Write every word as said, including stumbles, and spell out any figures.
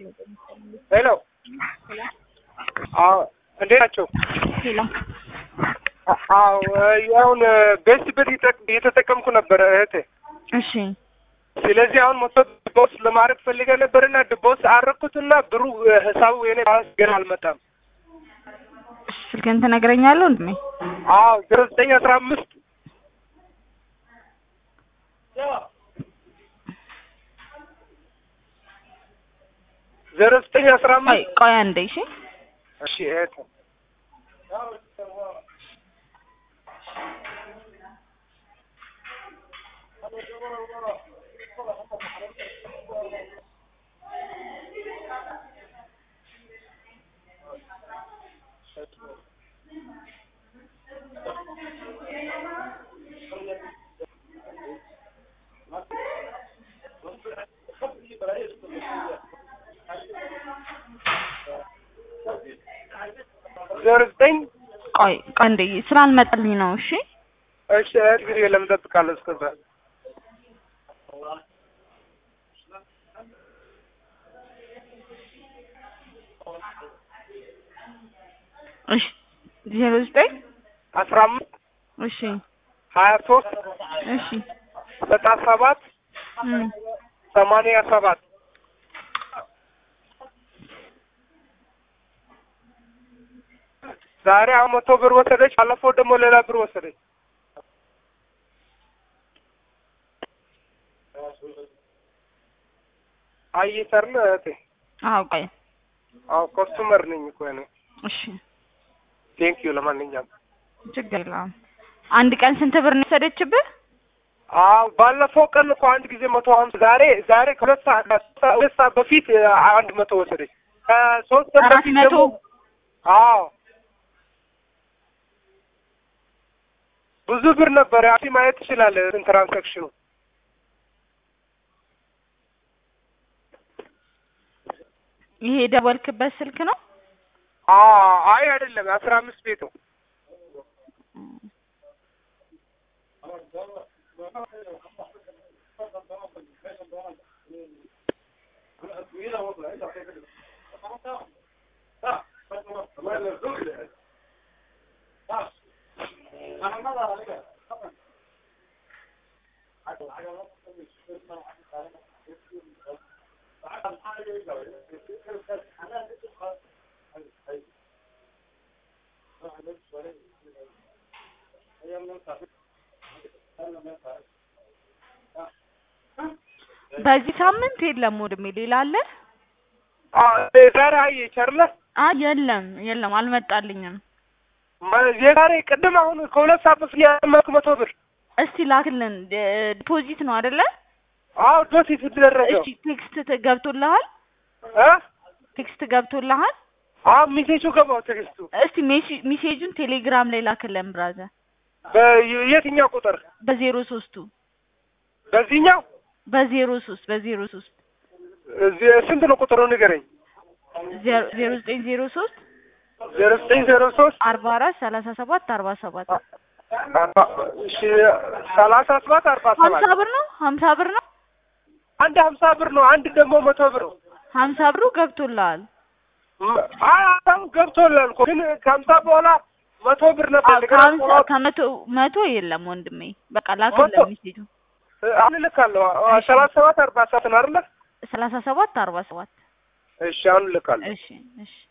ሄሎ አዎ እንዴት ናቸው? ሄሎ አዎ ያውን ቤስት ቤት እየተጠቀምኩ ነበር እህቴ። እሺ ስለዚህ አሁን ሞቶ ቦስ ለማድረግ ፈልጌ ነበርና ቦስ አረኩትና ብሩ ሂሳቡ የኔ ባንክ ገና አልመጣም። ስልክህን ትነግረኛለህ እንዴ? አዎ ዜሮ ዘጠኝ አስራ አምስት ዜሮ ዘጠኝ አስራ አምስት ቆይ አንዴ እሺ እሺ እህቴ ዜሮ ዘጠኝ ቆይ አንዴ ስላልመጣልኝ ነው። እሺ እሺ እንግዲህ ለምን ተጠቃለስ ከዛ እሺ ዜሮ ዘጠኝ አስራ አምስት እሺ ሀያ ሶስት እሺ ዘጠና ሰባት ሰማንያ ሰባት ዛሬ አሁን መቶ ብር ወሰደች፣ አለፈው ደግሞ ሌላ ብር ወሰደች። አይተርነ እህቴ አዎ ቆይ አዎ ኮስተመር ነኝ እኮ እኔ። እሺ ቴንክ ዩ ለማንኛውም ችግር የለውም። አንድ ቀን ስንት ብር ነው የወሰደችብህ? አዎ ባለፈው ቀን እኮ አንድ ጊዜ መቶ ሀምሳ ዛሬ ዛሬ ከሁለት ሰዓት ሁለት ሰዓት በፊት አንድ መቶ ወሰደች። ከሶስት ቀን በፊት ደግሞ አዎ ብዙ ብር ነበር። አሲ ማየት ትችላለህ እንትን ትራንዛክሽኑ። ይሄ ደወልክበት ስልክ ነው? አዎ አይ አይደለም አስራ አምስት ቤት ነው። በዚህ ሳምንት የለም ወድሜ። ሌላ አለ? አዎ ዛሬ አይቻርለ? አይ የለም የለም አልመጣልኝም። የዛሬ ቅድም አሁን ከሁለት ሰዓት በፊት ያመልክ መቶ ብር እስቲ ላክልን። ዲፖዚት ነው አይደለ? አዎ ዲፖዚት ተደረገው። እሺ ቴክስት ገብቶልሃል? እ ቴክስት ገብቶልሃል? አዎ ሜሴጁ ገባው ቴክስቱ። እስቲ ሜሴጁን ቴሌግራም ላይ ላክልን ብራዘር። በየትኛው ቁጥር? በዜሮ ሶስቱ በዚህኛው በዜሮ ሶስት በዜሮ ሶስት ስንት ነው ቁጥሩ ንገረኝ። ዜሮ ዘጠኝ ዜሮ ሶስት ዜሮ ዘጠኝ ዜሮ ሶስት አርባ አራት ሰላሳ ሰባት አርባ ሰባት እሺ ሰላሳ ሰባት አርባ ሰባት ሀምሳ ብር ነው ሀምሳ ብር ነው። አንድ ሀምሳ ብር ነው፣ አንድ ደግሞ መቶ ብር ነው። ሀምሳ ብሩ ገብቶልሃል? አይ አሁን ገብቶልሃል እኮ ግን ከሀምሳ በኋላ መቶ ብር ነበር። ከመቶ መቶ የለም ወንድሜ። በቃ ላክልን ሜሴጁ። አሁን ልካለሁ። ሰላሳ ሰባት አርባ ሰባት ነው አይደል? ሰላሳ ሰባት አርባ ሰባት እሺ አሁን ልካለሁ። እሺ እሺ